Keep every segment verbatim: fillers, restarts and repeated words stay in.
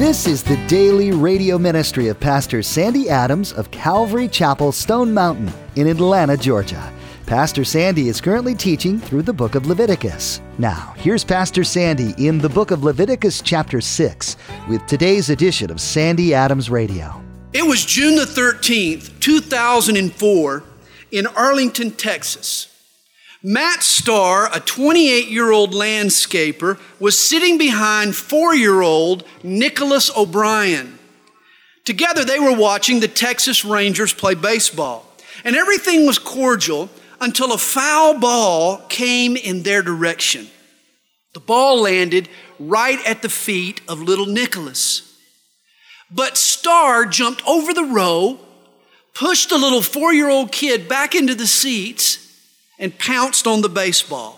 This is the daily radio ministry of Pastor Sandy Adams of Calvary Chapel, Stone Mountain in Atlanta, Georgia. Pastor Sandy is currently teaching through the book of Leviticus. Now, here's Pastor Sandy in the book of Leviticus chapter six with today's edition of Sandy Adams Radio. It was June the thirteenth, two thousand four in Arlington, Texas. Matt Starr, a twenty-eight-year-old landscaper, was sitting behind four-year-old Nicholas O'Brien. Together they were watching the Texas Rangers play baseball, and everything was cordial until a foul ball came in their direction. The ball landed right at the feet of little Nicholas. But Starr jumped over the row, pushed the little four-year-old kid back into the seats, and pounced on the baseball.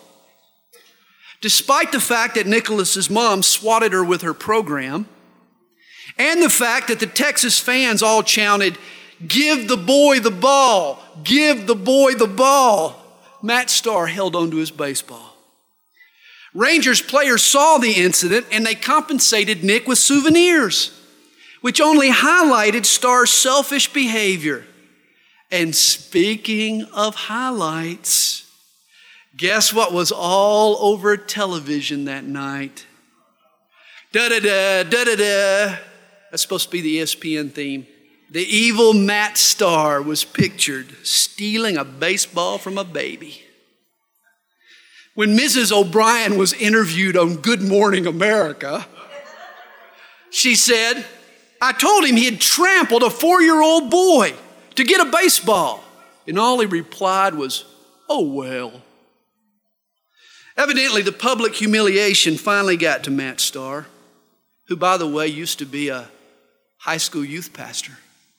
Despite the fact that Nicholas's mom swatted her with her program, and the fact that the Texas fans all chanted, "Give the boy the ball, give the boy the ball," Matt Starr held on to his baseball. Rangers players saw the incident and they compensated Nick with souvenirs, which only highlighted Starr's selfish behavior. And speaking of highlights, guess what was all over television that night? Da-da-da, da-da-da. That's supposed to be the E S P N theme. The evil Matt Starr was pictured stealing a baseball from a baby. When Missus O'Brien was interviewed on Good Morning America, she said, "I told him he had trampled a four-year-old boy to get a baseball." And all he replied was, "Oh, well." Evidently, the public humiliation finally got to Matt Starr, who, by the way, used to be a high school youth pastor.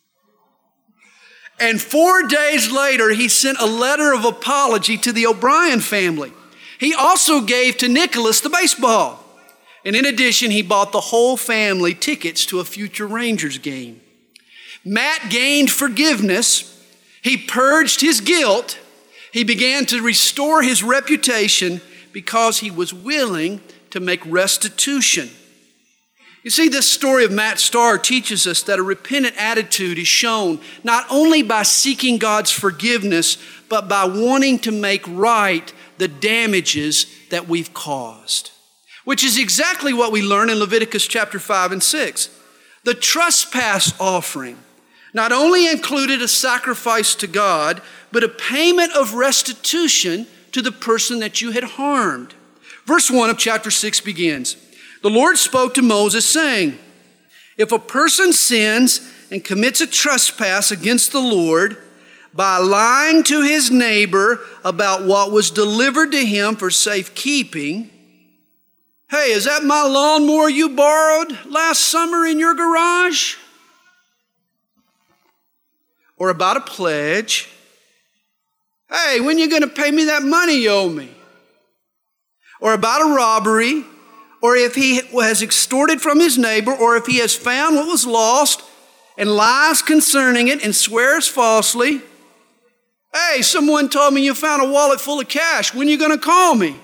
And four days later, he sent a letter of apology to the O'Brien family. He also gave to Nicholas the baseball. And in addition, he bought the whole family tickets to a future Rangers game. Matt gained forgiveness. He purged his guilt. He began to restore his reputation because he was willing to make restitution. You see, this story of Matt Starr teaches us that a repentant attitude is shown not only by seeking God's forgiveness, but by wanting to make right the damages that we've caused, which is exactly what we learn in Leviticus chapter five and six. The trespass offering not only included a sacrifice to God, but a payment of restitution to the person that you had harmed. Verse one of chapter six begins, "The Lord spoke to Moses saying, if a person sins and commits a trespass against the Lord by lying to his neighbor about what was delivered to him for safekeeping," hey, is that my lawnmower you borrowed last summer in your garage? Or about a pledge, "Hey, when are you going to pay me that money you owe me?" Or about a robbery, or if he has extorted from his neighbor, or if he has found what was lost and lies concerning it and swears falsely. "Hey, someone told me you found a wallet full of cash. When are you going to call me?"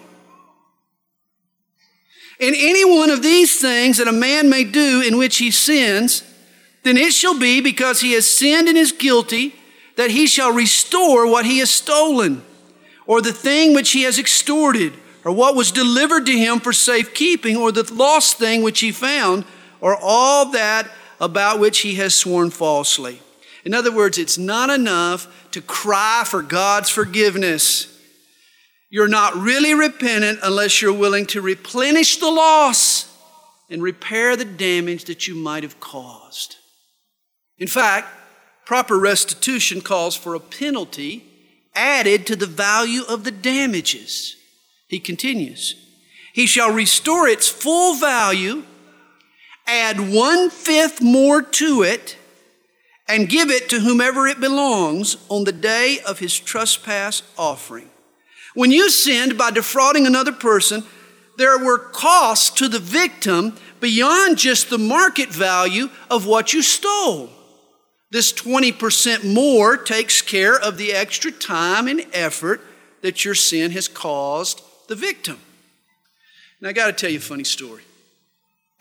In any one of these things that a man may do in which he sins, then it shall be because he has sinned and is guilty that he shall restore what he has stolen, or the thing which he has extorted, or what was delivered to him for safekeeping, or the lost thing which he found, or all that about which he has sworn falsely. In other words, it's not enough to cry for God's forgiveness. You're not really repentant unless you're willing to replenish the loss and repair the damage that you might have caused. In fact, proper restitution calls for a penalty added to the value of the damages. He continues, "He shall restore its full value, add one-fifth more to it, and give it to whomever it belongs on the day of his trespass offering." When you sinned by defrauding another person, there were costs to the victim beyond just the market value of what you stole. This twenty percent more takes care of the extra time and effort that your sin has caused the victim. Now, I got to tell you a funny story.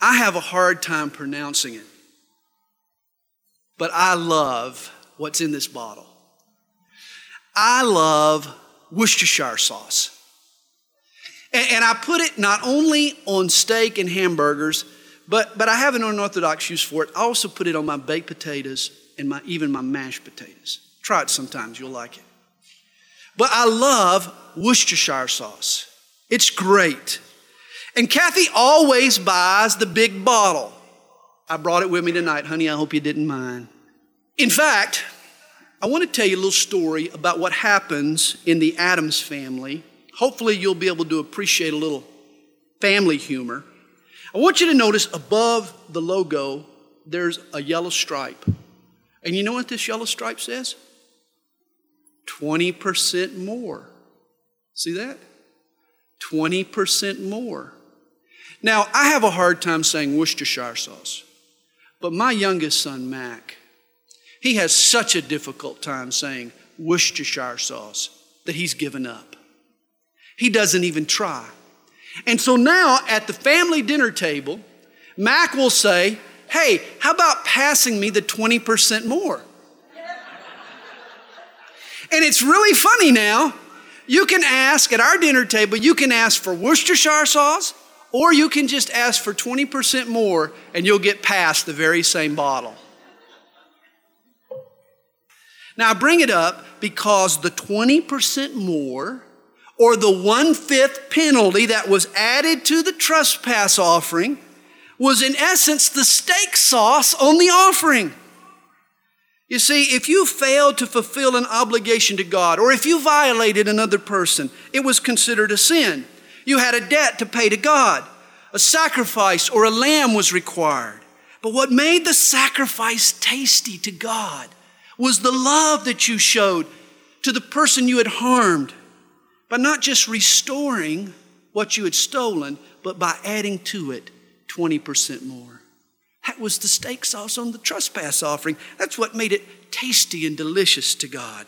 I have a hard time pronouncing it, but I love what's in this bottle. I love Worcestershire sauce. And, and I put it not only on steak and hamburgers, but, but I have an unorthodox use for it. I also put it on my baked potatoes and my, even my mashed potatoes. Try it sometimes, you'll like it. But I love Worcestershire sauce. It's great. And Kathy always buys the big bottle. I brought it with me tonight, honey. I hope you didn't mind. In fact, I want to tell you a little story about what happens in the Adams family. Hopefully you'll be able to appreciate a little family humor. I want you to notice above the logo, there's a yellow stripe. And you know what this yellow stripe says? twenty percent more. See that? twenty percent more. Now, I have a hard time saying Worcestershire sauce, but my youngest son, Mac, he has such a difficult time saying Worcestershire sauce that he's given up. He doesn't even try. And so now at the family dinner table, Mac will say, hey, how about passing me the twenty percent more? And it's really funny now. You can ask at our dinner table, you can ask for Worcestershire sauce, or you can just ask for twenty percent more and you'll get past the very same bottle. Now I bring it up because the twenty percent more, or the one-fifth penalty that was added to the trespass offering, was in essence the steak sauce on the offering. You see, if you failed to fulfill an obligation to God, or if you violated another person, it was considered a sin. You had a debt to pay to God. A sacrifice or a lamb was required. But what made the sacrifice tasty to God was the love that you showed to the person you had harmed, by not just restoring what you had stolen, but by adding to it twenty percent more. That was the steak sauce on the trespass offering. That's what made it tasty and delicious to God.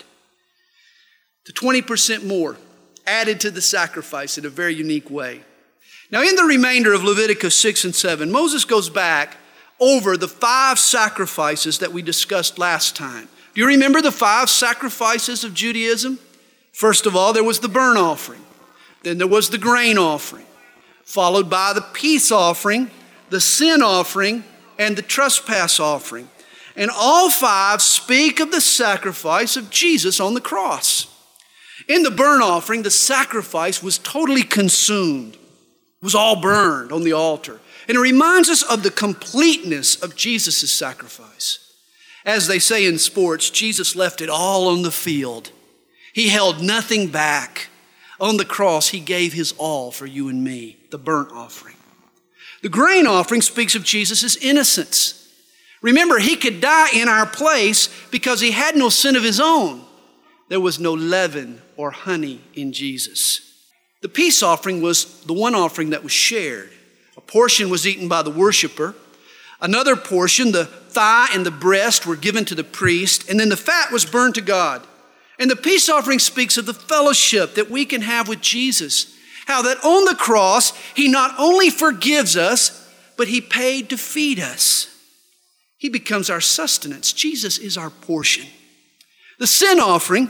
The twenty percent more added to the sacrifice in a very unique way. Now, in the remainder of Leviticus six and seven, Moses goes back over the five sacrifices that we discussed last time. Do you remember the five sacrifices of Judaism? First of all, there was the burnt offering. Then there was the grain offering, followed by the peace offering, the sin offering, and the trespass offering. And all five speak of the sacrifice of Jesus on the cross. In the burnt offering, the sacrifice was totally consumed. It was all burned on the altar. And it reminds us of the completeness of Jesus' sacrifice. As they say in sports, Jesus left it all on the field. He held nothing back. On the cross, he gave his all for you and me, the burnt offering. The grain offering speaks of Jesus' innocence. Remember, he could die in our place because he had no sin of his own. There was no leaven or honey in Jesus. The peace offering was the one offering that was shared. A portion was eaten by the worshiper. Another portion, the thigh and the breast, were given to the priest. And then the fat was burned to God. And the peace offering speaks of the fellowship that we can have with Jesus. How that on the cross, he not only forgives us, but he paid to feed us. He becomes our sustenance. Jesus is our portion. The sin offering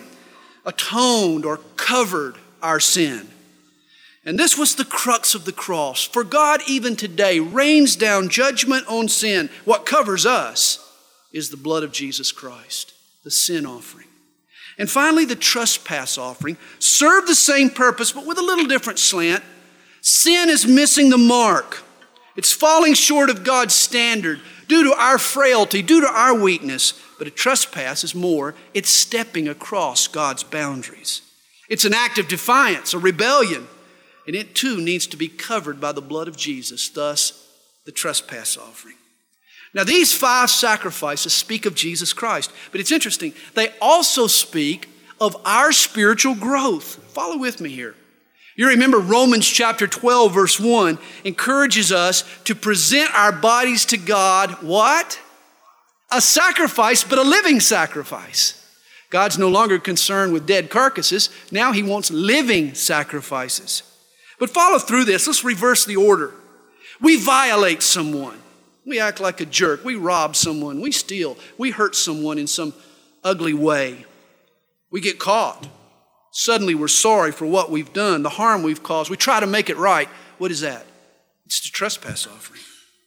atoned or covered our sin. And this was the crux of the cross. For God even today rains down judgment on sin. What covers us is the blood of Jesus Christ, the sin offering. And finally, the trespass offering served the same purpose, but with a little different slant. Sin is missing the mark. It's falling short of God's standard due to our frailty, due to our weakness. But a trespass is more. It's stepping across God's boundaries. It's an act of defiance, a rebellion. And it too needs to be covered by the blood of Jesus, thus the trespass offering. Now, these five sacrifices speak of Jesus Christ, but it's interesting. They also speak of our spiritual growth. Follow with me here. You remember Romans chapter twelve, verse one, encourages us to present our bodies to God, what? A sacrifice, but a living sacrifice. God's no longer concerned with dead carcasses. Now he wants living sacrifices. But follow through this. Let's reverse the order. We violate someone. We act like a jerk. We rob someone. We steal. We hurt someone in some ugly way. We get caught. Suddenly we're sorry for what we've done, the harm we've caused. We try to make it right. What is that? It's the trespass offering.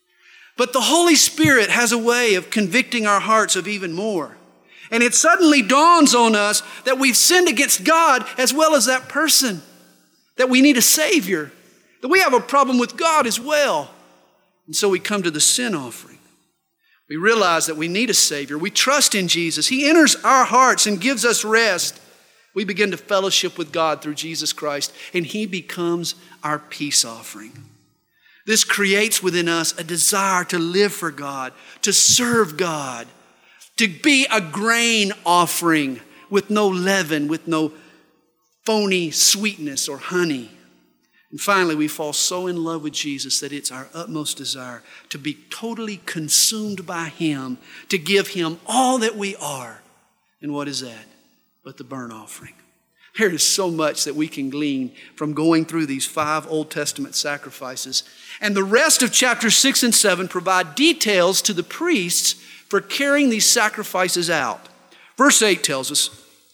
But the Holy Spirit has a way of convicting our hearts of even more. And it suddenly dawns on us that we've sinned against God as well as that person, that we need a Savior, that we have a problem with God as well. And so we come to the sin offering. We realize that we need a Savior. We trust in Jesus. He enters our hearts and gives us rest. We begin to fellowship with God through Jesus Christ, and He becomes our peace offering. This creates within us a desire to live for God, to serve God, to be a grain offering with no leaven, with no phony sweetness or honey. And finally, we fall so in love with Jesus that it's our utmost desire to be totally consumed by Him, to give Him all that we are. And what is that but the burnt offering? There is so much that we can glean from going through these five Old Testament sacrifices. And the rest of chapter six and seven provide details to the priests for carrying these sacrifices out. Verse eight tells us,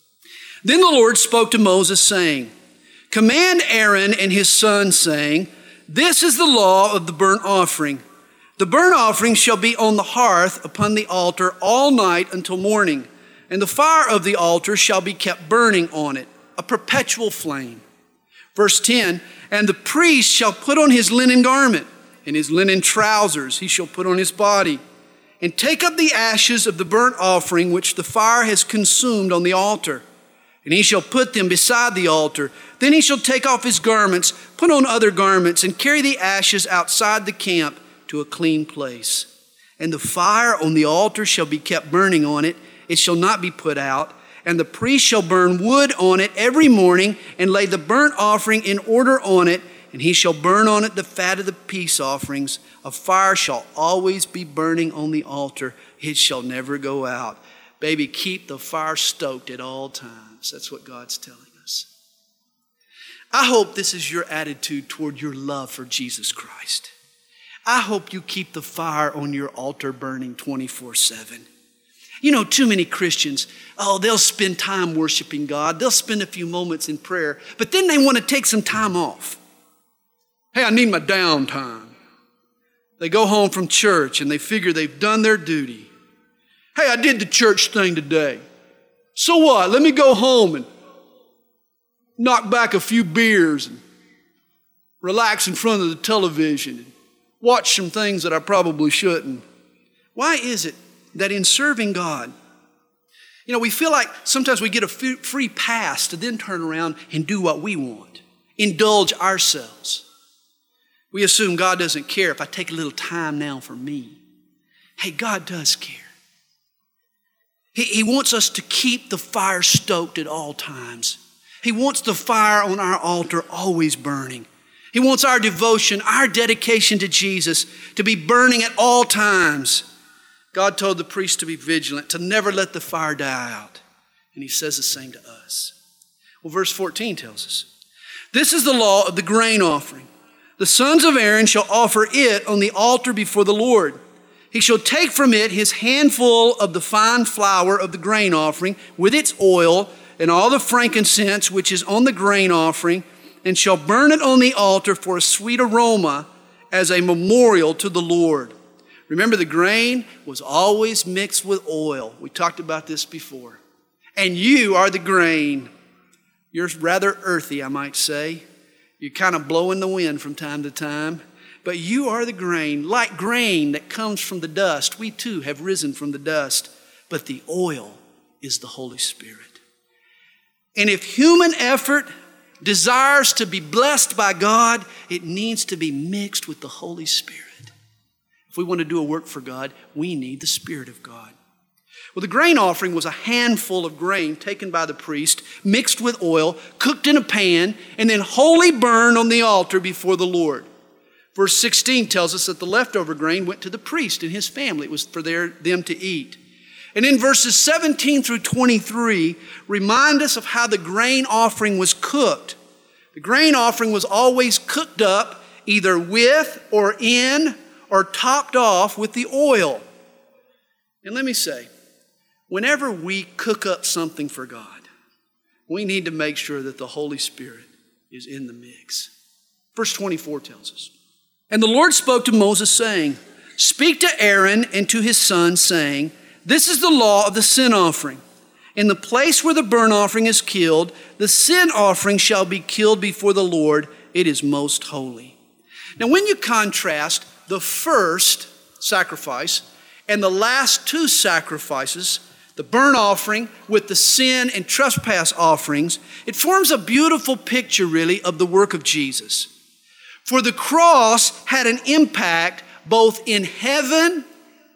"Then the Lord spoke to Moses, saying, Command Aaron and his sons, saying, This is the law of the burnt offering. The burnt offering shall be on the hearth upon the altar all night until morning, and the fire of the altar shall be kept burning on it, a perpetual flame." Verse ten, "And the priest shall put on his linen garment, and his linen trousers he shall put on his body, and take up the ashes of the burnt offering which the fire has consumed on the altar. And he shall put them beside the altar. Then he shall take off his garments, put on other garments, and carry the ashes outside the camp to a clean place. And the fire on the altar shall be kept burning on it. It shall not be put out. And the priest shall burn wood on it every morning, and lay the burnt offering in order on it. And he shall burn on it the fat of the peace offerings. A fire shall always be burning on the altar. It shall never go out." Baby, keep the fire stoked at all times. That's what God's telling us. I hope this is your attitude toward your love for Jesus Christ. I hope you keep the fire on your altar burning twenty-four seven. You know, too many Christians, oh, they'll spend time worshiping God. They'll spend a few moments in prayer, but then they want to take some time off. Hey, I need my downtime. They go home from church and they figure they've done their duty. Hey, I did the church thing today. So what? Let me go home and knock back a few beers and relax in front of the television and watch some things that I probably shouldn't. Why is it that in serving God, you know, we feel like sometimes we get a free pass to then turn around and do what we want, indulge ourselves. We assume God doesn't care if I take a little time now for me. Hey, God does care. He, he wants us to keep the fire stoked at all times. He wants the fire on our altar always burning. He wants our devotion, our dedication to Jesus to be burning at all times. God told the priest to be vigilant, to never let the fire die out. And He says the same to us. Well, verse fourteen tells us, "This is the law of the grain offering. The sons of Aaron shall offer it on the altar before the Lord. He shall take from it his handful of the fine flour of the grain offering with its oil and all the frankincense which is on the grain offering, and shall burn it on the altar for a sweet aroma as a memorial to the Lord." Remember, the grain was always mixed with oil. We talked about this before. And you are the grain. You're rather earthy, I might say. You kind of blow in the wind from time to time. But you are the grain, like grain that comes from the dust. We too have risen from the dust. But the oil is the Holy Spirit. And if human effort desires to be blessed by God, it needs to be mixed with the Holy Spirit. If we want to do a work for God, we need the Spirit of God. Well, the grain offering was a handful of grain taken by the priest, mixed with oil, cooked in a pan, and then wholly burned on the altar before the Lord. Verse sixteen tells us that the leftover grain went to the priest and his family. It was for their, them to eat. And in verses seventeen through twenty-three, remind us of how the grain offering was cooked. The grain offering was always cooked up either with or in or topped off with the oil. And let me say, whenever we cook up something for God, we need to make sure that the Holy Spirit is in the mix. Verse twenty-four tells us, "And the Lord spoke to Moses, saying, Speak to Aaron and to his sons, saying, This is the law of the sin offering. In the place where the burnt offering is killed, the sin offering shall be killed before the Lord. It is most holy." Now, when you contrast the first sacrifice and the last two sacrifices, the burnt offering with the sin and trespass offerings, it forms a beautiful picture, really, of the work of Jesus. For the cross had an impact both in heaven,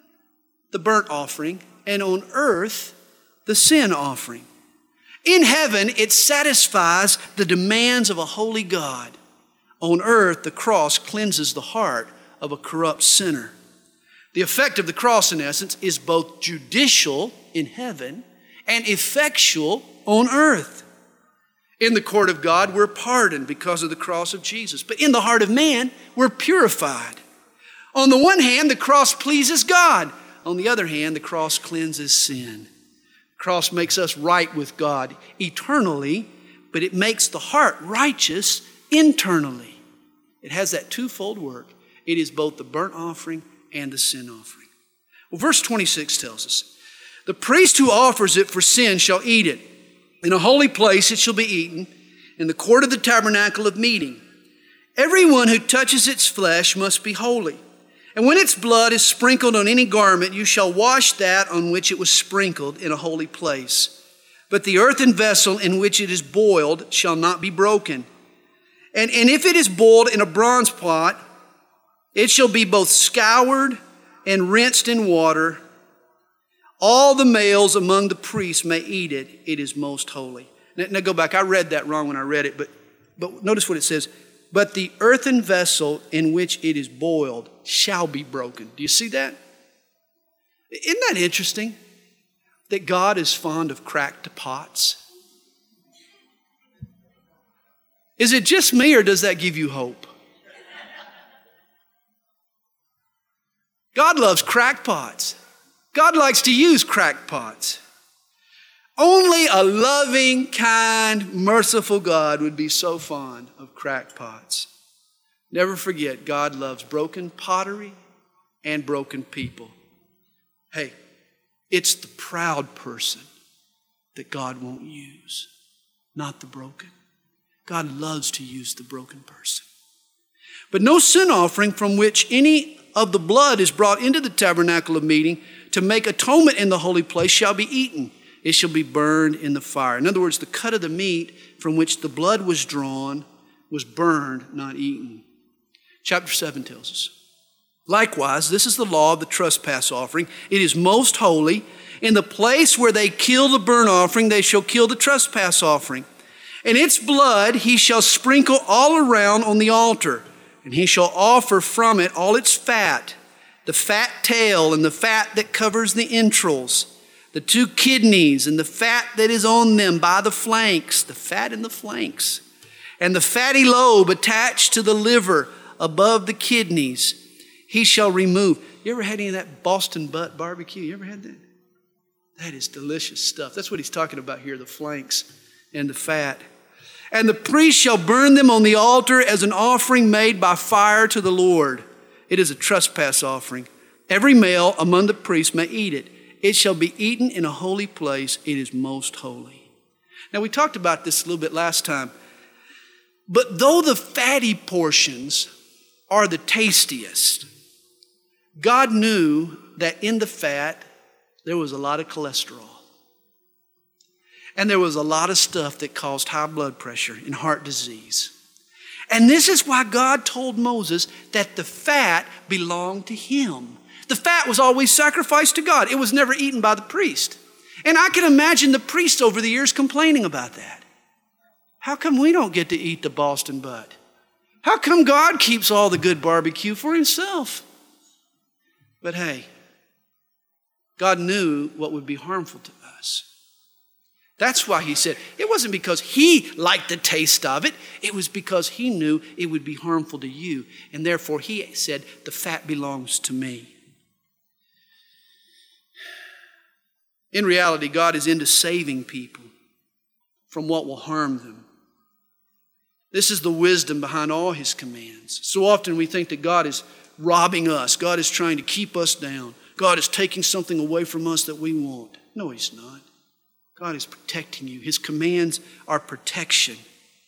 the burnt offering, and on earth, the sin offering. In heaven, it satisfies the demands of a holy God. On earth, the cross cleanses the heart of a corrupt sinner. The effect of the cross, in essence, is both judicial in heaven and effectual on earth. In the court of God, we're pardoned because of the cross of Jesus. But in the heart of man, we're purified. On the one hand, the cross pleases God. On the other hand, the cross cleanses sin. The cross makes us right with God eternally, but it makes the heart righteous internally. It has that twofold work. It is both the burnt offering and the sin offering. Well, verse twenty-six tells us, "The priest who offers it for sin shall eat it. In a holy place it shall be eaten, in the court of the tabernacle of meeting. Everyone who touches its flesh must be holy. And when its blood is sprinkled on any garment, you shall wash that on which it was sprinkled in a holy place. But the earthen vessel in which it is boiled shall not be broken. And, and if it is boiled in a bronze pot, it shall be both scoured and rinsed in water. All the males among the priests may eat it. It is most holy." Now, now go back. I read that wrong when I read it, but, but notice what it says. "But the earthen vessel in which it is boiled shall be broken." Do you see that? Isn't that interesting? That God is fond of cracked pots? Is it just me, or does that give you hope? God loves cracked pots. God likes to use cracked pots. Only a loving, kind, merciful God would be so fond of cracked pots. Never forget, God loves broken pottery and broken people. Hey, it's the proud person that God won't use, not the broken. God loves to use the broken person. "But no sin offering from which any of the blood is brought into the tabernacle of meeting to make atonement in the holy place shall be eaten. It shall be burned in the fire." In other words, the cut of the meat from which the blood was drawn was burned, not eaten. Chapter seven tells us, "Likewise, this is the law of the trespass offering. It is most holy. In the place where they kill the burnt offering, they shall kill the trespass offering. And its blood he shall sprinkle all around on the altar. And he shall offer from it all its fat, the fat tail and the fat that covers the entrails, the two kidneys and the fat that is on them by the flanks, the fat in the flanks, and the fatty lobe attached to the liver above the kidneys. He shall remove." You ever had any of that Boston butt barbecue? You ever had that? That is delicious stuff. That's what he's talking about here, the flanks and the fat. "And the priest shall burn them on the altar as an offering made by fire to the Lord. It is a trespass offering. Every male among the priests may eat it. It shall be eaten in a holy place. It is most holy." Now, we talked about this a little bit last time. But though the fatty portions are the tastiest, God knew that in the fat there was a lot of cholesterol. And there was a lot of stuff that caused high blood pressure and heart disease. And this is why God told Moses that the fat belonged to him. The fat was always sacrificed to God. It was never eaten by the priest. And I can imagine the priests over the years complaining about that. How come we don't get to eat the Boston butt? How come God keeps all the good barbecue for himself? But hey, God knew what would be harmful to us. That's why he said, it wasn't because he liked the taste of it. It was because he knew it would be harmful to you. And therefore he said, the fat belongs to me. In reality, God is into saving people from what will harm them. This is the wisdom behind all his commands. So often we think that God is robbing us. God is trying to keep us down. God is taking something away from us that we want. No, he's not. God is protecting you. His commands are protection.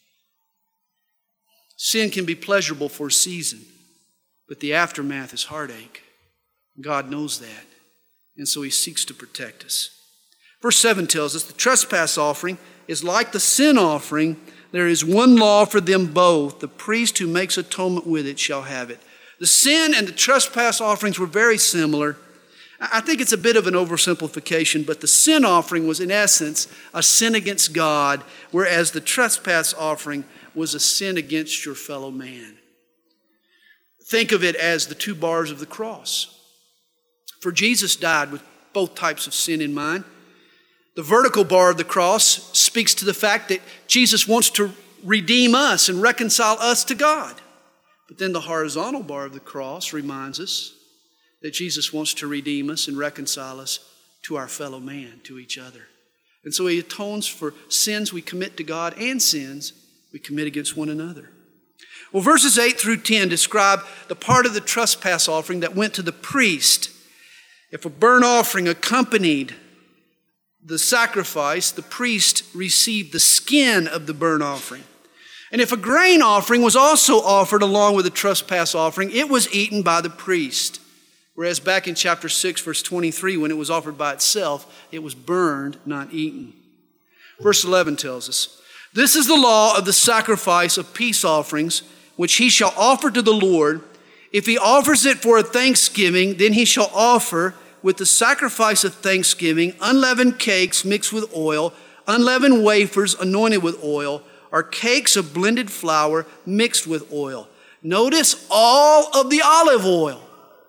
Sin can be pleasurable for a season, but the aftermath is heartache. God knows that, and so he seeks to protect us. Verse seven tells us the trespass offering is like the sin offering. There is one law for them both. The priest who makes atonement with it shall have it. The sin and the trespass offerings were very similar. I think it's a bit of an oversimplification, but the sin offering was in essence a sin against God, whereas the trespass offering was a sin against your fellow man. Think of it as the two bars of the cross. For Jesus died with both types of sin in mind. The vertical bar of the cross speaks to the fact that Jesus wants to redeem us and reconcile us to God. But then the horizontal bar of the cross reminds us that Jesus wants to redeem us and reconcile us to our fellow man, to each other. And so he atones for sins we commit to God and sins we commit against one another. Well, verses eight through ten describe the part of the trespass offering that went to the priest. If a burnt offering accompanied the sacrifice, the priest received the skin of the burnt offering. And if a grain offering was also offered along with the trespass offering, it was eaten by the priest. Whereas back in chapter six, verse twenty-three, when it was offered by itself, it was burned, not eaten. Verse eleven tells us, this is the law of the sacrifice of peace offerings, which he shall offer to the Lord. If he offers it for a thanksgiving, then he shall offer with the sacrifice of thanksgiving unleavened cakes mixed with oil, unleavened wafers anointed with oil, or cakes of blended flour mixed with oil. Notice all of the olive oil.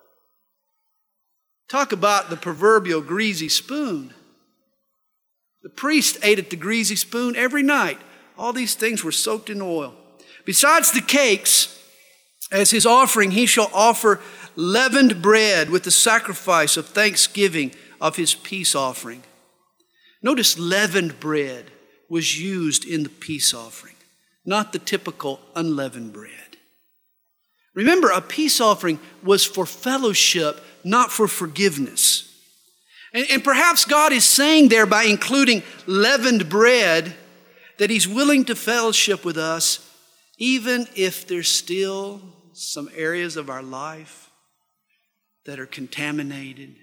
Talk about the proverbial greasy spoon. The priest ate at the greasy spoon every night. All these things were soaked in oil. Besides the cakes, as his offering, he shall offer leavened bread with the sacrifice of thanksgiving of his peace offering. Notice leavened bread was used in the peace offering, not the typical unleavened bread. Remember, a peace offering was for fellowship, not for forgiveness. And, and perhaps God is saying there by including leavened bread that he's willing to fellowship with us even if there's still some areas of our life that are contaminated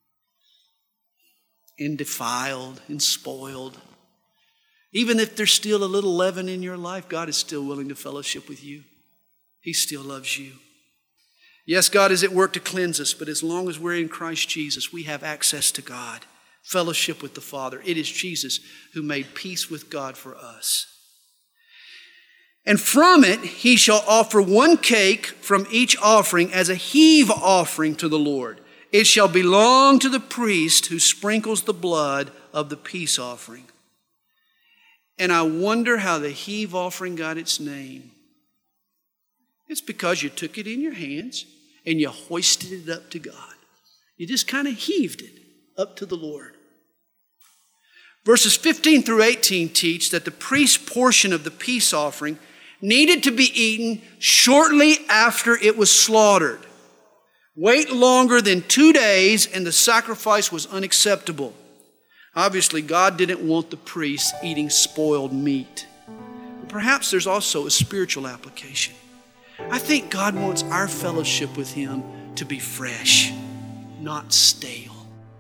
and defiled and spoiled. Even if there's still a little leaven in your life, God is still willing to fellowship with you. He still loves you. Yes, God is at work to cleanse us, but as long as we're in Christ Jesus, we have access to God, fellowship with the Father. It is Jesus who made peace with God for us. And from it, he shall offer one cake from each offering as a heave offering to the Lord. It shall belong to the priest who sprinkles the blood of the peace offering. And I wonder how the heave offering got its name. It's because you took it in your hands and you hoisted it up to God. You just kind of heaved it up to the Lord. Verses fifteen through eighteen teach that the priest's portion of the peace offering needed to be eaten shortly after it was slaughtered. Wait longer than two days and the sacrifice was unacceptable. Obviously, God didn't want the priests eating spoiled meat. But perhaps there's also a spiritual application. I think God wants our fellowship with him to be fresh, not stale.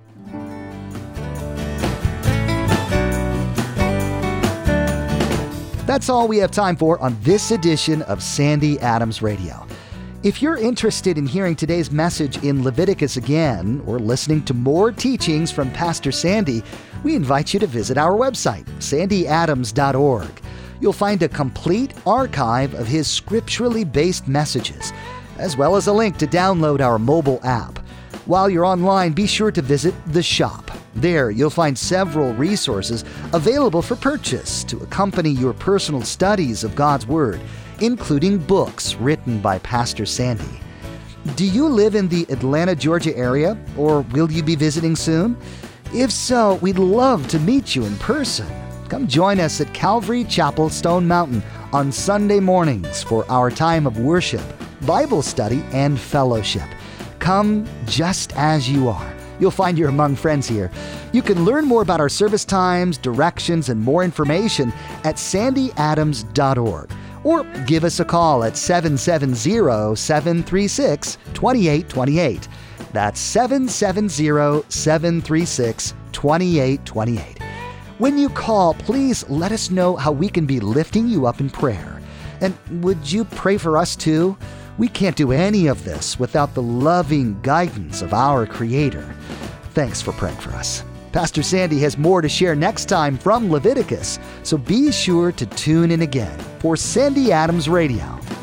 That's all we have time for on this edition of Sandy Adams Radio. If you're interested in hearing today's message in Leviticus again, or listening to more teachings from Pastor Sandy, we invite you to visit our website, sandy adams dot org. You'll find a complete archive of his scripturally based messages, as well as a link to download our mobile app. While you're online, be sure to visit the shop, There, you'll find several resources available for purchase to accompany your personal studies of God's Word, including books written by Pastor Sandy. Do you live in the Atlanta, Georgia area, or will you be visiting soon? If so, we'd love to meet you in person. Come join us at Calvary Chapel, Stone Mountain on Sunday mornings for our time of worship, Bible study, and fellowship. Come just as you are. You'll find you're among friends here. You can learn more about our service times, directions, and more information at sandy adams dot org. Or give us a call at seven seven zero, seven three six, two eight two eight. That's seven seven zero, seven three six, two eight two eight. When you call, please let us know how we can be lifting you up in prayer. And would you pray for us too? We can't do any of this without the loving guidance of our Creator. Thanks for praying for us. Pastor Sandy has more to share next time from Leviticus, so be sure to tune in again for Sandy Adams Radio.